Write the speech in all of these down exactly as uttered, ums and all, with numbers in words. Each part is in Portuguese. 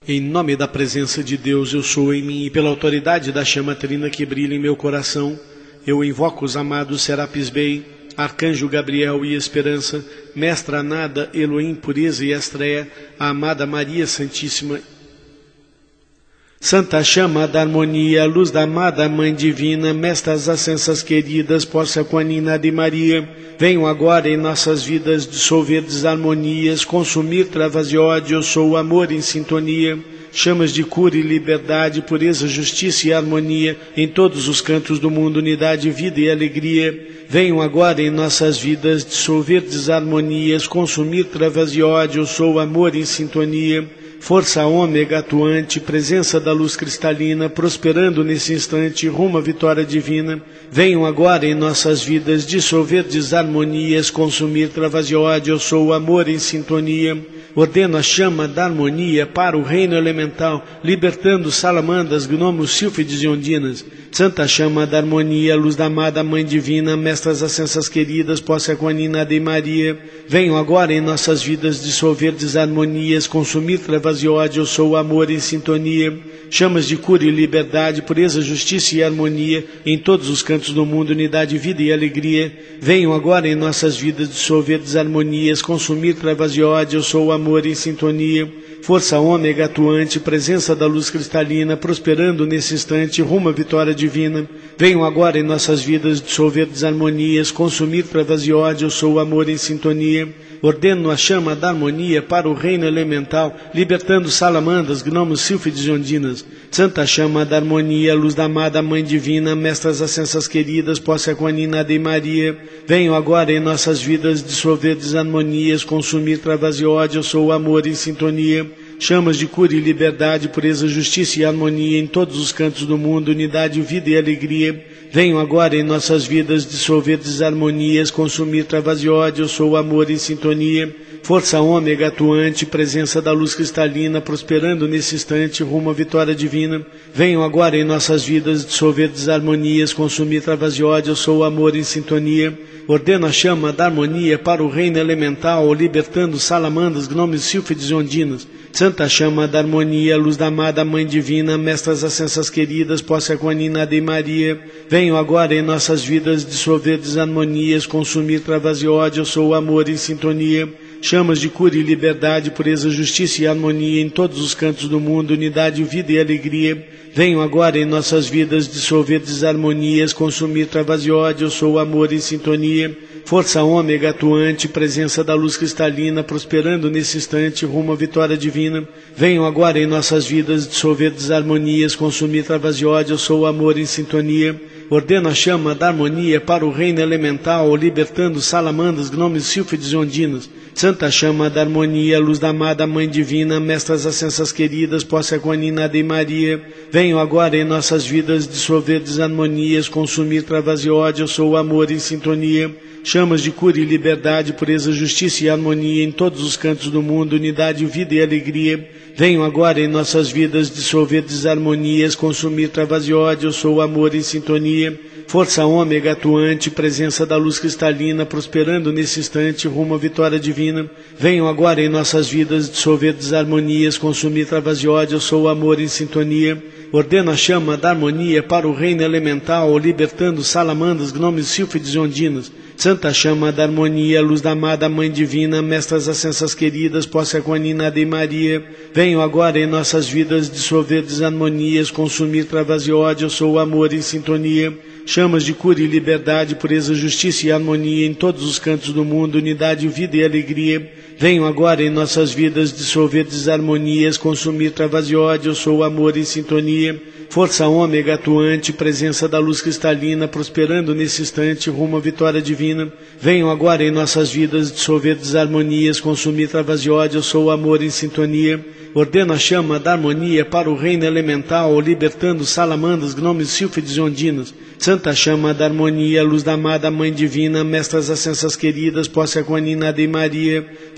Em nome da presença de Deus, eu sou em mim, e pela autoridade da chama trina que brilha em meu coração, eu invoco os amados Serapis Bey, Arcanjo Gabriel e Esperança, Mestra Nada, Elohim, Pureza e Estreia, a amada Maria Santíssima, Santa Chama da Harmonia, Luz da amada Mãe Divina, Mestras Ascensas queridas, Porcia Quanina de Maria, venham agora em nossas vidas dissolver desarmonias, consumir travas de ódio, eu sou o amor em sintonia, chamas de cura e liberdade, pureza, justiça e harmonia, em todos os cantos do mundo, unidade, vida e alegria, venham agora em nossas vidas dissolver desarmonias, consumir travas de ódio, eu sou o amor em sintonia, força ômega atuante, presença da luz cristalina, prosperando nesse instante, rumo à vitória divina, venham agora em nossas vidas dissolver desarmonias, consumir travas de ódio, eu sou o amor em sintonia, ordeno a chama da harmonia para o reino elemental, libertando salamandas, gnomos, sílfides e ondinas, Santa Chama da Harmonia, Luz da amada Mãe Divina, Mestras Ascensas queridas, Porcia Quanina de Maria, venham agora em nossas vidas dissolver desarmonias, consumir travas de ódio, eu sou o amor em sintonia, chamas de cura e liberdade, pureza, justiça e harmonia, em todos os cantos do mundo, unidade, vida e alegria, venham agora em nossas vidas dissolver desarmonias, consumir travas de ódio, eu sou o amor em sintonia, força ômega atuante, presença da luz cristalina, prosperando nesse instante, rumo à vitória divina, venham agora em nossas vidas dissolver desarmonias, consumir travas de ódio, eu sou o amor em sintonia, ordeno a chama da harmonia para o reino elemental, libertando salamandas, gnomos, sílfides e ondinas, Santa Chama da Harmonia, Luz da amada Mãe Divina, Mestras Ascensas queridas, Porcia Quanina de Maria, venham agora em nossas vidas dissolver desarmonias, consumir travas de ódio, eu sou o amor em sintonia, chamas de cura e liberdade, pureza, justiça e harmonia em todos os cantos do mundo, unidade, vida e alegria, venham agora em nossas vidas dissolver desarmonias, consumir travas de ódio, eu sou o amor em sintonia, força ômega atuante, presença da luz cristalina, prosperando nesse instante, rumo à vitória divina, venham agora em nossas vidas dissolver desarmonias, consumir travas de ódio, eu sou o amor em sintonia, ordeno a chama da harmonia para o reino elemental, libertando salamandas, gnomos, sílfides e ondinas, Santa Chama da Harmonia, Luz da amada Mãe Divina, Mestras Ascensas queridas, Porcia Quanina de Maria, venham agora em nossas vidas dissolver desarmonias, consumir travas de ódio, eu sou o amor em sintonia, chamas de cura e liberdade, pureza, justiça e harmonia em todos os cantos do mundo, unidade, vida e alegria, venham agora em nossas vidas dissolver desarmonias, consumir travas de ódio, eu sou o amor em sintonia, força ômega atuante, presença da luz cristalina, prosperando nesse instante, rumo à vitória divina, venham agora em nossas vidas dissolver desarmonias, consumir travas de ódio, eu sou o amor em sintonia, ordeno a chama da harmonia para o reino elemental, libertando salamandas, gnomos, sílfides e ondinas, Santa Chama da Harmonia, Luz da amada Mãe Divina, Mestras Ascensas queridas, Porcia Quanina de Maria, venham agora em nossas vidas dissolver desarmonias, consumir travas de ódio, eu sou o amor em sintonia, chamas de cura e liberdade, pureza, justiça e harmonia em todos os cantos do mundo, unidade, vida e alegria, venham agora em nossas vidas dissolver desarmonias, consumir travas de ódio, eu sou o amor em sintonia, força ômega atuante, presença da luz cristalina, prosperando nesse instante, rumo à vitória divina, venham agora em nossas vidas dissolver desarmonias, consumir travas de ódio, eu sou o amor em sintonia, ordeno a chama da harmonia para o reino elemental, libertando salamandas, gnomos, sílfides e ondinas, Santa Chama da Harmonia, Luz da amada Mãe Divina, Mestras Ascensas queridas, Porcia Quanina de Maria, venham agora em nossas vidas dissolver desarmonias, consumir travas de ódio, eu sou o amor em sintonia, chamas de cura e liberdade, pureza, justiça e harmonia em todos os cantos do mundo, unidade, vida e alegria, venham agora em nossas vidas dissolver desarmonias, consumir travas de ódio, eu sou o amor em sintonia, força ômega atuante, presença da luz cristalina, prosperando nesse instante, rumo à vitória divina, venham agora em nossas vidas dissolver desarmonias, consumir travas de ódio, eu sou o amor em sintonia, ordeno a chama da harmonia para o reino elemental, libertando salamandas, gnomos, sílfides e ondinas, Santa Chama da Harmonia, Luz da amada Mãe Divina, Mestras Ascensas queridas, Porcia Quanina de Maria, venham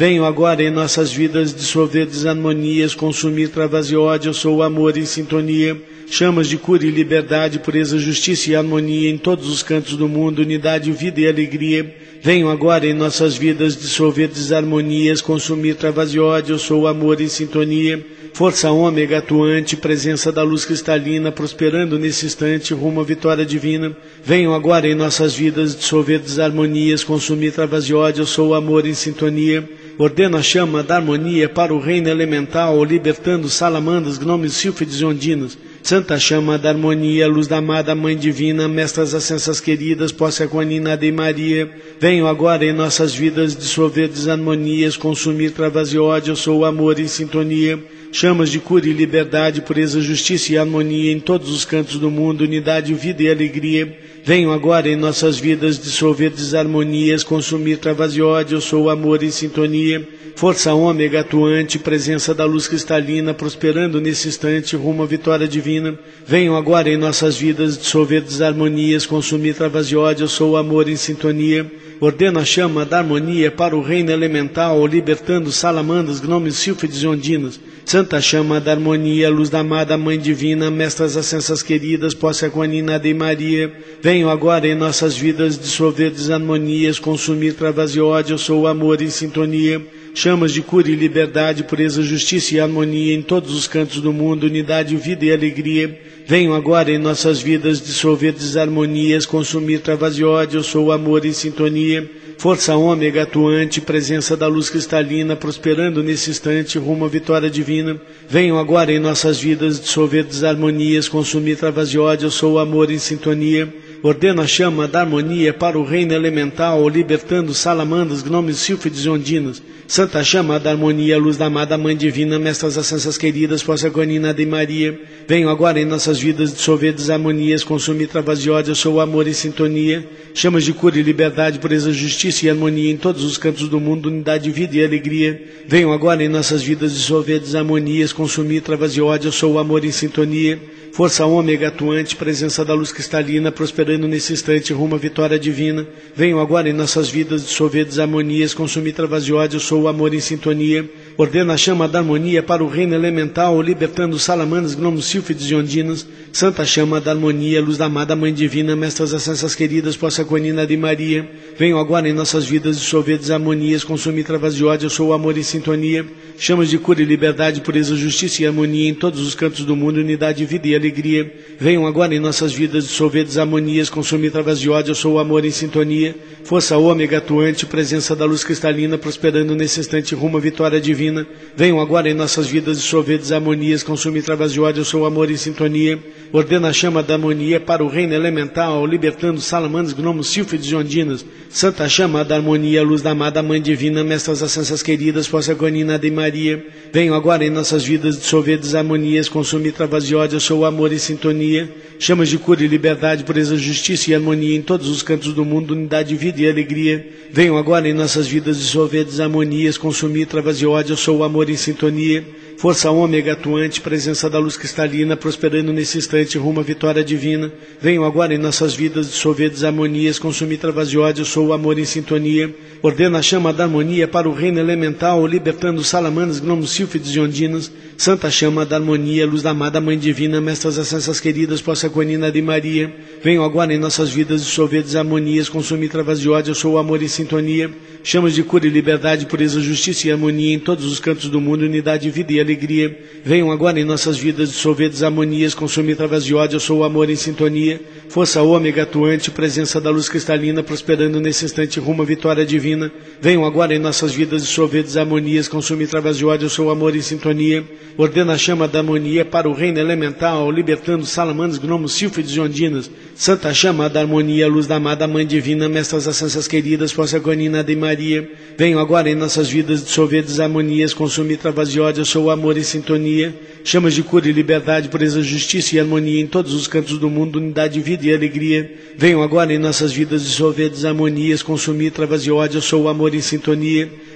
Venho agora em nossas vidas dissolver desarmonias, consumir travas e ódio, eu sou o amor em sintonia. Chamas de cura e liberdade, pureza, justiça e harmonia em todos os cantos do mundo, unidade, vida e alegria. Venho agora em nossas vidas dissolver desarmonias, consumir travas e ódio, eu sou o amor em sintonia. Força ômega atuante, presença da luz cristalina, prosperando nesse instante rumo à vitória divina. Venho agora em nossas vidas dissolver desarmonias, consumir travas e ódio, eu sou o amor em sintonia. Ordeno a chama da harmonia para o reino elemental, libertando salamandras, gnomes, sílfides e ondinas. Santa chama da harmonia, luz da amada Mãe Divina, mestras ascensas queridas, posse aquanina de Maria. Venho agora em nossas vidas dissolver desarmonias, consumir travas e ódio, eu sou o amor em sintonia. Chamas de cura e liberdade, pureza, justiça e harmonia em todos os cantos do mundo, unidade, vida e alegria. Venho agora em nossas vidas dissolver desarmonias, consumir travas e ódio, eu sou o amor em sintonia. Força ômega atuante, presença da luz cristalina, prosperando nesse instante rumo à vitória divina. Venho agora em nossas vidas dissolver desarmonias, consumir travas e ódio, eu sou o amor em sintonia. Ordeno a chama da harmonia para o reino elemental, libertando salamandras, gnomes, sílfides e ondinas. Santa chama da harmonia, luz da amada Mãe Divina, mestras ascensas queridas, posse aquanina de Maria. Venho agora em nossas vidas dissolver desarmonias, consumir travas e ódio, eu sou o amor em sintonia. Chamas de cura e liberdade, pureza, justiça e harmonia em todos os cantos do mundo, unidade, vida e alegria. Venho agora em nossas vidas dissolver desarmonias, consumir travas e ódio, eu sou o amor em sintonia. Força ômega atuante, presença da luz cristalina, prosperando nesse instante rumo à vitória divina. Venho agora em nossas vidas dissolver desarmonias, consumir travas e ódio, eu sou o amor em sintonia. Ordeno a chama da harmonia para o reino elemental, libertando salamandras, gnomes, sílfides e ondinas. Santa chama da harmonia, luz da amada Mãe Divina, mestras ascensas queridas, posse aquanina de Maria. Venho agora em nossas vidas dissolver desarmonias, consumir travas e ódio, eu sou o amor em sintonia. Chamas de cura e liberdade, pureza, justiça e harmonia em todos os cantos do mundo, unidade, vida e alegria. Venho agora em nossas vidas dissolver desarmonias, consumir travas e ódio, eu sou o amor em sintonia. Força ômega atuante, presença da luz cristalina, prosperando nesse instante rumo à vitória divina. Venho agora em nossas vidas dissolver desarmonias, consumir travas e ódio, eu sou o amor em sintonia. Ordena a chama da harmonia para o reino elemental, libertando salamandras, gnomos, sílfides e ondinas. Santa chama da harmonia, luz da amada Mãe Divina, mestras ascensas queridas, posse aquanina de Maria. Venho agora em nossas vidas dissolver desarmonias, consumir travas e ódio, eu sou o amor em sintonia. Chamas de cura e liberdade, pureza, justiça e harmonia em todos os cantos do mundo, unidade, vida e alegria. Venham agora em nossas vidas dissolver desarmonias, consumir travas e ódio, eu sou o amor em sintonia. Força ômega atuante, presença da luz cristalina, prosperando nesse instante rumo à vitória divina. Venham agora em nossas vidas dissolver desarmonias, consumir travas e ódio, eu sou o amor em sintonia. Ordena a chama da harmonia para o reino elemental, libertando salamandras, gnomos, sílfides e ondinas. Santa chama da harmonia, luz da amada Mãe Divina, mestras ascensas queridas, posse aquanina de Maria. Venham agora em nossas vidas dissolver desarmonias, consumir travas e ódio, eu sou o amor em sintonia. Chamas de cura e liberdade, pureza, justiça e harmonia em todos os cantos do mundo, unidade, vida e alegria. Venham agora em nossas vidas dissolver desarmonias, consumir travas e ódio, eu sou o amor em sintonia. Força ômega atuante, presença da luz cristalina, prosperando nesse instante rumo à vitória divina. Venham agora em nossas vidas dissolver desarmonias, consumir travas e ódio, eu sou o amor em sintonia. Ordena a chama da harmonia para o reino elemental, libertando salamandras, gnomos, sílfides e ondinas. Santa chama da harmonia, luz da amada Mãe Divina, mestras ascensas queridas, posse aquanina de Maria. Venham agora em nossas vidas dissolver desarmonias, consumir travas e ódio, eu sou o amor em sintonia. Chamas de cura e liberdade, pureza, justiça e harmonia em todos os cantos do mundo, unidade, vida e alegria. Venham agora em nossas vidas dissolver desarmonias, consumir travas e ódio, eu sou o amor em sintonia. Força ômega atuante, presença da luz cristalina, prosperando nesse instante rumo à vitória divina. Venham agora em nossas vidas dissolver desarmonias, consumir travas e ódio, eu sou o amor em sintonia. Ordena a chama da harmonia para o reino elemental, libertando salamandras, gnomos, sílfides e ondinas. Santa chama da harmonia, luz da amada Mãe Divina, mestras ascensas queridas, posse aquanina de Maria. Venham agora em nossas vidas dissolver desarmonias, consumir travas e ódio, eu sou o amor em sintonia. Chamas de cura e liberdade, pureza, justiça e harmonia em todos os cantos do mundo, unidade, vida e alegria. Venham agora em nossas vidas dissolver desarmonias, consumir travas e ódio, eu sou o amor em sintonia.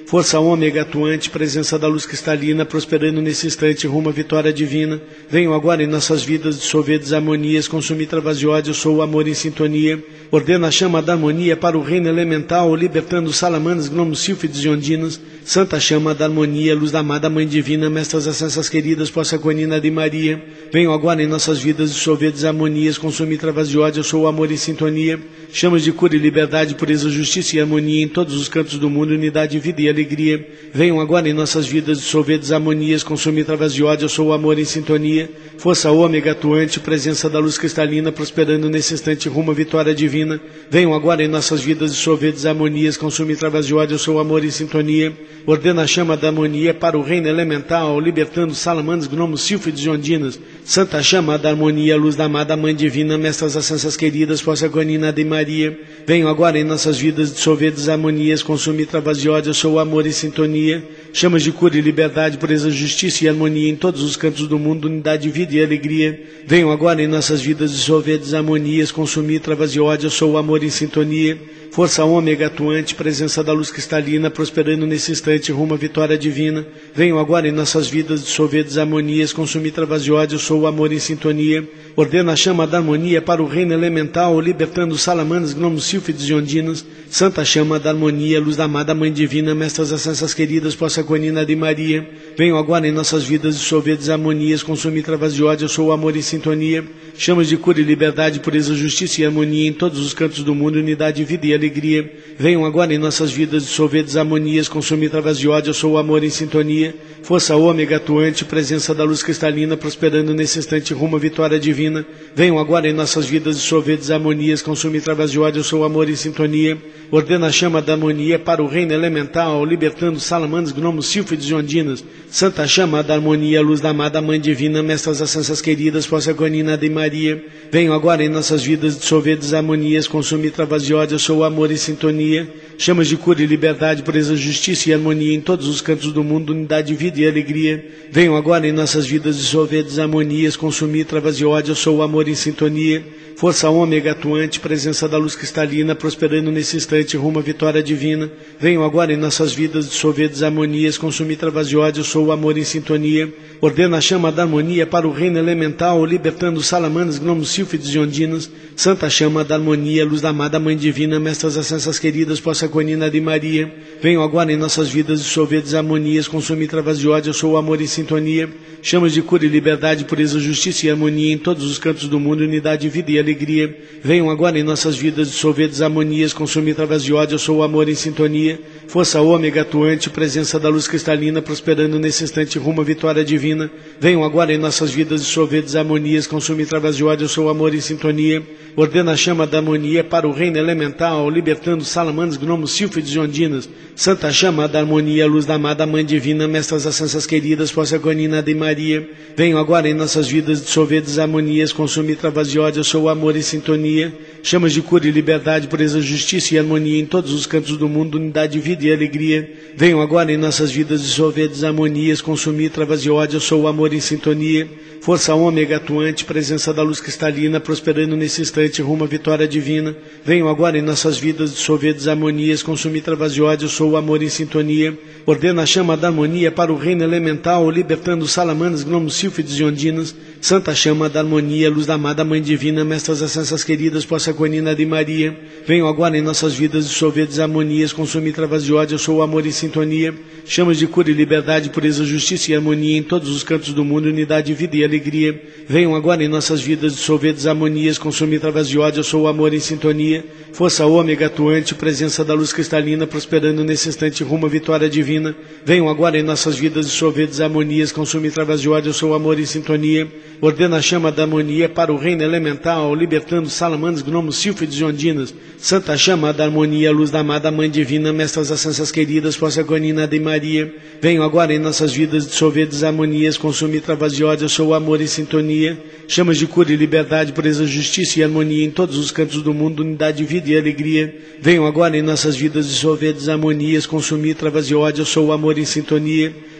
força ômega atuante, presença da luz cristalina, prosperando nesse instante rumo à vitória divina. Venham agora em nossas vidas dissolver desarmonias, consumir travas de ódio, eu sou o amor em sintonia. Ordena a chama da harmonia para o reino elemental, libertando salamanas, gnomos, sílfides e ondinas. Santa chama da harmonia, luz da amada Mãe Divina, mestras ascensas queridas, possa Conina de Maria. Venham agora em nossas vidas dissolver desarmonias, consumir travas de ódio, eu sou o amor em sintonia. Chamas de cura e liberdade, pureza, justiça e harmonia em todos os cantos do mundo, unidade, vida e alegria. Venham agora em nossas vidas dissolver desarmonias, consumir travas de ódio, eu sou o amor em sintonia. Força ômega atuante, presença da luz cristalina, prosperando nesse instante rumo à vitória divina. Venham agora em nossas vidas dissolver desarmonias, consumir travas de ódio, eu sou o amor em sintonia. Ordena a chama da harmonia para o reino elemental, libertando salamanas, gnomos, sílfides e ondinas. Santa chama da harmonia, luz da amada Mãe Divina, mestras ascensas queridas, possa Conina de Maria. Venham agora em nossas vidas dissolver desarmonias, consumir travas de ódio, eu sou o amor em sintonia. Chamas de cura e liberdade, pureza, justiça e harmonia em todos os cantos do mundo, unidade, vida e alegria. Venham agora em nossas vidas dissolver desarmonias, consumir travas de ódio, eu sou o amor em sintonia. Força ômega atuante, presença da luz cristalina, prosperando nesse instante rumo à vitória divina. Venham agora em nossas vidas dissolver desarmonias, consumir travas de ódio, eu sou o amor em sintonia. Ordena a chama da harmonia para o reino elemental, libertando salamanas, gnomos, sílfides e ondinas. Santa chama da harmonia, luz da amada Mãe Divina, mestras ascensas queridas, possa Conina de Maria. Venham agora em nossas vidas dissolver desarmonias, consumir travas de ódio, eu sou o amor em sintonia. Chamas de cura e liberdade, pureza, justiça e harmonia em todos os cantos do mundo, unidade, vida e alegria. Venham agora em nossas vidas dissolver desarmonias, consumir travas de ódio, eu sou o amor em sintonia. Força ômega atuante, presença da luz cristalina, prosperando nesse instante rumo à vitória divina. Venham agora em nossas vidas dissolver desarmonias, consumir travas de ódio, eu sou o amor em sintonia. Ordena a chama da harmonia para o reino elemental, libertando salamanas, gnomos, sílfides e ondinas. Santa chama da harmonia, luz da amada Mãe Divina, mestras ascensas queridas, possa Conina de Maria. Venham agora em nossas vidas dissolver desarmonias, consumir travas de ódio, eu sou o amor em sintonia. Chamas de cura e liberdade, pureza, justiça e harmonia em todos os cantos do mundo, unidade, vida e alegria. Venham agora em nossas vidas dissolver desarmonias, consumir travas de ódio, eu sou o amor em sintonia. Força ômega atuante, presença da luz cristalina, prosperando nesse instante rumo à vitória divina. Venham agora em nossas vidas dissolver desarmonias, consumir travas de ódio, eu sou o amor em sintonia. Ordena a chama da harmonia para o reino elemental, libertando salamanas, gnomos, sílfides e ondinas. Santa chama da harmonia, luz da amada Mãe Divina, mestras ascensas queridas, possa Conina de Maria. Venham agora em nossas vidas dissolver desarmonias, consumir travas de ódio, eu sou o amor em sintonia. Chamas de cura e liberdade, pureza, justiça e harmonia em todos os cantos do mundo, unidade, vida e alegria. Venham agora em nossas vidas dissolver desarmonias, consumir travas de ódio, eu sou o amor em sintonia. Força ômega atuante, presença da luz cristalina, prosperando nesse instante rumo à vitória divina. Venham agora em nossas vidas dissolver desarmonias, consumir travas de ódio, eu sou o amor em sintonia. Ordena a chama da harmonia para o reino elemental, libertando salamanas, gnomos, sílfides e ondinas. Santa chama da harmonia, luz da amada Mãe Divina, mestras ascensas queridas, possa Conina de Maria. Venham agora em nossas vidas dissolver desarmonias, consumir travas de ódio, eu sou o amor em sintonia. Chamas de cura e liberdade, pureza, justiça e harmonia em todos os cantos do mundo, unidade, vida e alegria. Venham agora em nossas vidas dissolver desarmonias, consumir travas de ódio, eu sou o amor em sintonia. Força ômega atuante, presença da luz cristalina, prosperando nesse instante rumo à vitória divina. Venham agora em nossas vidas dissolver desarmonias, consumir travas de ódio, eu sou o amor em sintonia. Ordena a chama da harmonia para o reino elemental, libertando salamanas, gnomos, sílfides e ondinas. Santa chama da harmonia, luz da amada Mãe Divina, mestras ascensas queridas, possa Conina de Maria. Venham agora em nossas vidas dissolver desarmonias, consumir travas de ódio, eu sou o amor em sintonia. Chamas de cura e liberdade, pureza, justiça e harmonia em todos os cantos do mundo, unidade, vida e alegria. Venham agora em nossas vidas dissolver desarmonias, consumir travas de ódio, eu sou o amor em sintonia. Força ômega atuante, presença da luz cristalina, prosperando nesse instante rumo à vitória divina. Venham agora em nossas vidas dissolver desarmonias, consumir travas de ódio, eu sou o amor em sintonia. Ordena a chama da harmonia para o reino elemental, libertando salamanas, gnomos, sílfides e ondinas. Santa chama da harmonia, luz da amada Mãe Divina, mestras ascensas queridas, possa Conina de Maria. Venham agora em nossas vidas dissolver desarmonias, consumir travas de ódio, eu sou o amor em sintonia. Chamas de cura e liberdade, pureza, justiça e harmonia em todos os cantos do mundo, unidade, vida e alegria. Venham agora em nossas vidas dissolver desarmonias, consumir travas de ódio, eu sou o amor em sintonia.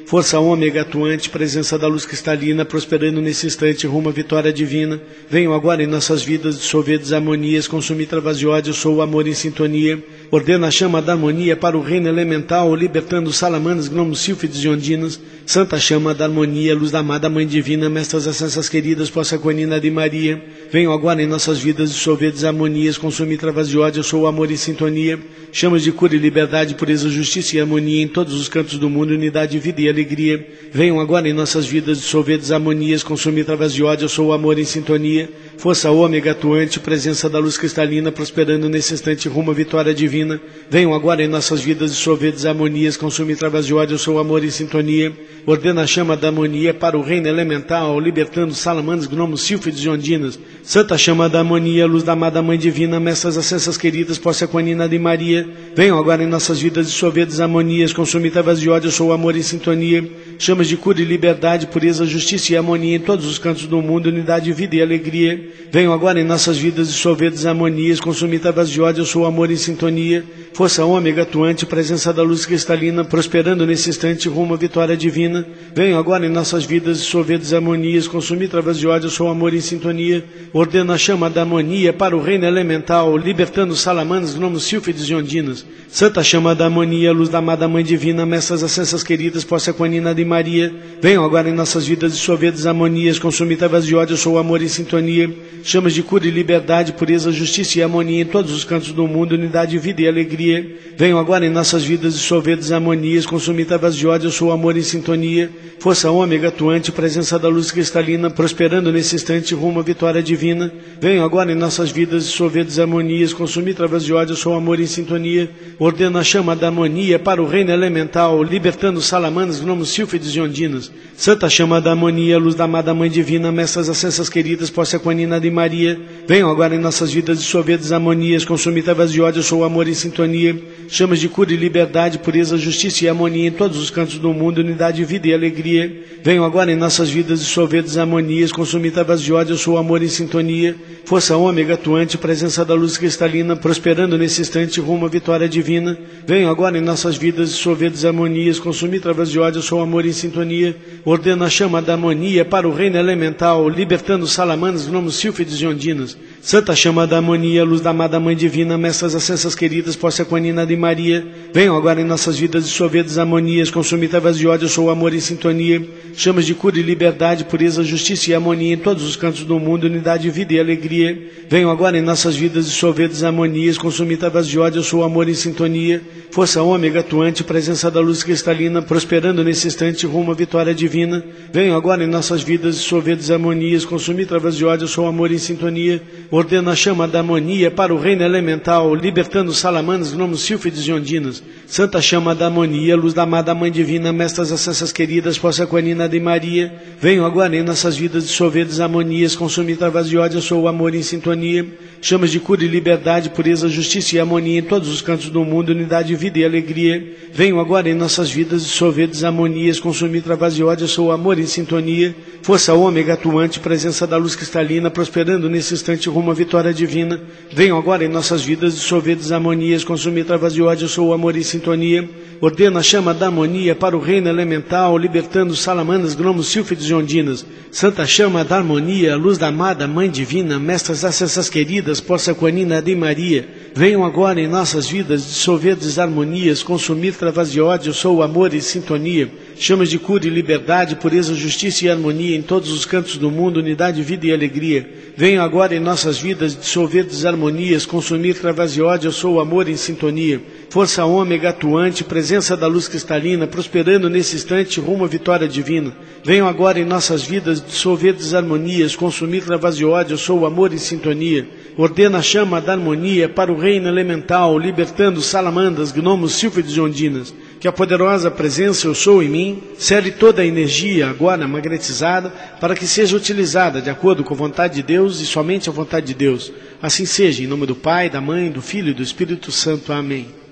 força ômega atuante, presença da luz cristalina, prosperando nesse instante rumo à vitória divina. Venham agora em nossas vidas dissolver desarmonias, consumir travas de ódio, sou o amor em sintonia. Ordena a chama da harmonia para o reino elemental, libertando salamandras, gnomos, sílfides e ondinas. Santa chama da harmonia, luz da amada Mãe Divina, mestras ascensas queridas, possa Aquanina de Maria. Venham agora em nossas vidas dissolver desarmonias, consumir travas de ódio, sou o amor em sintonia. Chamas de cura e liberdade, pureza, justiça e harmonia em todos os cantos do mundo, unidade, vida e alegria. Venham agora em nossas vidas dissolver desarmonias, consumir travas de ódio, sou o amor em sintonia. Força ômega atuante, presença da luz cristalina, prosperando nesse instante rumo à vitória divina. Venham agora em nossas vidas dissolver desarmonias, consumir travas de ódio, sou o amor em sintonia. Ordena a chama da harmonia para o reino elemental, libertando salamandras, gnomos, sílfides e ondinas. Santa chama da harmonia, luz da amada Mãe Divina, mestras ascensas queridas, possa Aquanina de Maria. Venham agora em nossas vidas dissolver desarmonias, consumir travas de ódio, sou o amor em sintonia. Chamas de cura e liberdade, pureza, justiça e harmonia em todos os cantos do mundo, unidade, vida e alegria. Venham agora em nossas vidas dissolver desarmonias, consumir travas de ódio, sou o amor em sintonia. Força ômega atuante, presença da luz cristalina, prosperando nesse instante rumo à vitória divina. Venham agora em nossas vidas dissolver desarmonias, consumir travas de ódio, sou o amor em sintonia. Ordena a chama da harmonia para o reino elemental, libertando salamandras, gnomos, sílfides e ondinas. Santa chama da harmonia, luz da amada Mãe Divina, mestras ascensas queridas, possa Aquanina de Maria. Venham agora em nossas vidas dissolver desarmonias, consumir travas de ódio, sou o amor em sintonia. Chamas de cura e liberdade, pureza, justiça e harmonia em todos os cantos do mundo, unidade, vida e alegria. Venham agora em nossas vidas dissolver desarmonias, consumir travas de ódio, sou o amor em sintonia. Força ômega atuante, presença da luz cristalina, prosperando nesse instante rumo à vitória divina. Venham agora em nossas vidas dissolver desarmonias, consumir travas de ódio, sou o amor em sintonia. Ordena a chama da harmonia para o reino elemental, libertando salamandras, gnomos, sílfides e ondinas. Santa chama da harmonia, luz da amada Mãe Divina, mestras ascensas queridas, possa Aquanina de Maria. Venham agora em nossas vidas dissolver desarmonias, consumir travas de ódio, sou o amor em sintonia. Chamas de cura e liberdade, pureza, justiça e harmonia em todos os cantos do mundo, unidade, vida e alegria. Venham agora em nossas vidas dissolver desarmonias, consumir travas de ódio, sou o amor em sintonia. Força ômega atuante, presença da luz cristalina, prosperando nesse instante rumo à vitória divina. Venham agora em nossas vidas dissolver desarmonias, consumir travas de ódio, sou o amor em sintonia. Ordena a chama da harmonia para o reino elemental, libertando salamandras, gnomos, sílfides e ondinas. Santa chama da harmonia, luz da amada Mãe Divina, mestras ascensas queridas, possa Aquanina de Maria. Venham agora em nossas vidas dissolver desarmonias, consumir travas de ódio, sou o amor em sintonia. Chamas de cura e liberdade, pureza, justiça e harmonia em todos os cantos do mundo, unidade, vida e alegria. Venham agora em nossas vidas dissolver desarmonias, consumir travas de ódio, sou o amor em sintonia. Força ômega atuante, presença da luz cristalina, prosperando nesse instante rumo à vitória divina. Venham agora em nossas vidas dissolver desarmonias, consumir travas de ódio, sou o amor em sintonia. Ordena a chama da harmonia para o reino elemental, libertando salamandras, gnomos, sílfides e ondinas. Santa chama da harmonia, luz da amada Mãe Divina, mestras ascensas queridas, possa Aquanina de Maria. Venham agora em nossas vidas dissolver desarmonias, consumir travas de ódio, sou o amor em sintonia. Chamas de cura e liberdade, pureza, justiça e harmonia em todos os cantos do mundo, unidade, vida e alegria. Venham agora em nossas vidas dissolver desarmonias, consumir travas de ódio, sou o amor em sintonia. Força ômega atuante, presença da luz cristalina, prosperando nesse instante rumo à vitória divina. Venham agora em nossas vidas dissolver desarmonias, consumir travas de ódio, sou o amor em sintonia. Ordena a chama da harmonia para o reino elemental, libertando salamandras, gnomos, sílfides e ondinas. Santa chama da harmonia, luz da amada Mãe Divina, mestras ascensas queridas, possa Aquanina de Maria. Venham agora em nossas vidas dissolver desarmonias, consumir travas de ódio, sou o amor em sintonia. Chamas de cura e liberdade, pureza, justiça e harmonia em todos os cantos do mundo, unidade, vida e alegria. Venham agora em nossas vidas dissolver desarmonias, consumir travas de ódio, sou o amor em sintonia. Força ômega atuante, presença da luz cristalina, prosperando nesse instante rumo à vitória divina. Venham agora em nossas vidas dissolver desarmonias, consumir travas de ódio, sou o amor em sintonia. Ordena a chama da harmonia para o reino elemental, libertando salamandras, gnomos, sílfides e ondinas. Que a poderosa presença eu sou em mim, cele toda a energia agora magnetizada para que seja utilizada de acordo com a vontade de Deus e somente a vontade de Deus. Assim seja, em nome do Pai, da Mãe, do Filho e do Espírito Santo. Amém.